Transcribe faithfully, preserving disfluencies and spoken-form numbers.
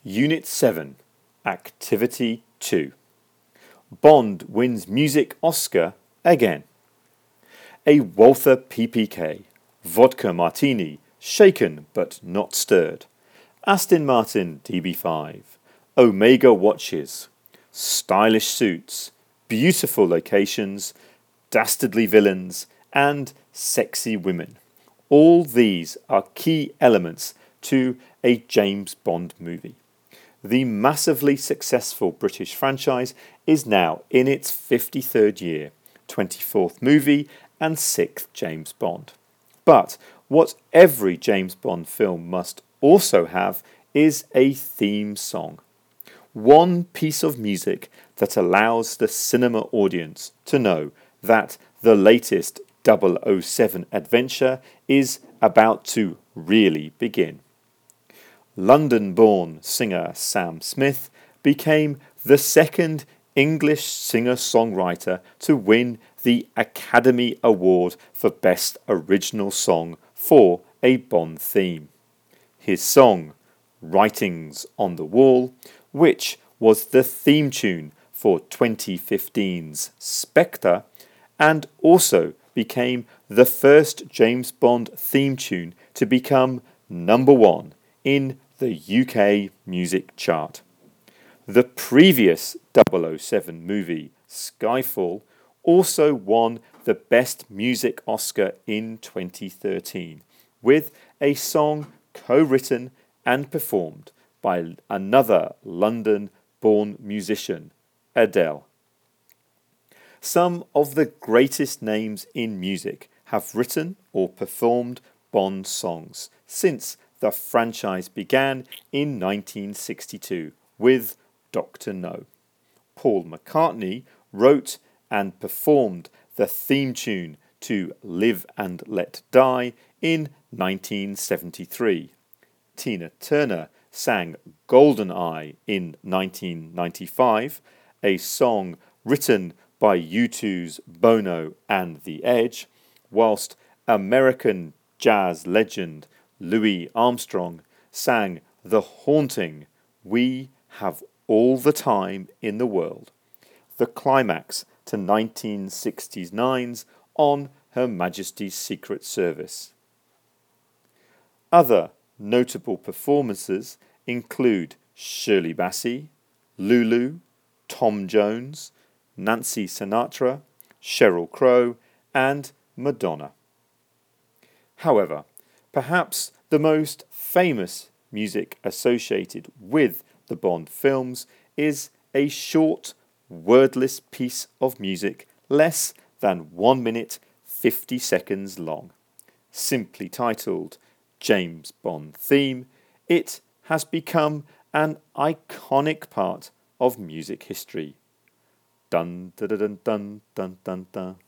Unit seven, Activity two. Bond wins music Oscar again. A Walther P P K, vodka martini, shaken but not stirred. Aston Martin D B five, Omega watches, stylish suits, beautiful locations, dastardly villains, and sexy women. All these are key elements to a James Bond movie. The massively successful British franchise is now in its fifty-third year, twenty-fourth movie, and sixth James Bond. But what every James Bond film must also have is a theme song. One piece of music that allows the cinema audience to know that the latest double oh seven adventure is about to really begin. London-born singer Sam Smith became the second English singer-songwriter to win the Academy Award for Best Original Song for a Bond theme. His song, Writings on the Wall, which was the theme tune for twenty fifteen's Spectre, and also became the first James Bond theme tune to become number one in the U K music chart. The previous double oh seven movie, Skyfall, also won the Best Music Oscar in twenty thirteen, with a song co-written and performed by another London-born musician, Adele. Some of the greatest names in music have written or performed Bond songs since the franchise began in nineteen sixty-two with Doctor No. Paul McCartney wrote and performed the theme tune to Live and Let Die in nineteen seventy-three. Tina Turner sang Golden Eye in nineteen ninety-five, a song written by U two's Bono and The Edge, whilst American jazz legend Louis Armstrong sang the haunting We Have All the Time in the World, the climax to nineteen sixty-nine's On Her Majesty's Secret Service. Other notable performances include Shirley Bassey, Lulu, Tom Jones, Nancy Sinatra, Sheryl Crow, and Madonna. However, perhaps the most famous music associated with the Bond films is a short, wordless piece of music less than one minute fifty seconds long. Simply titled James Bond Theme, it has become an iconic part of music history. Dun dun dun dun dun dun dun.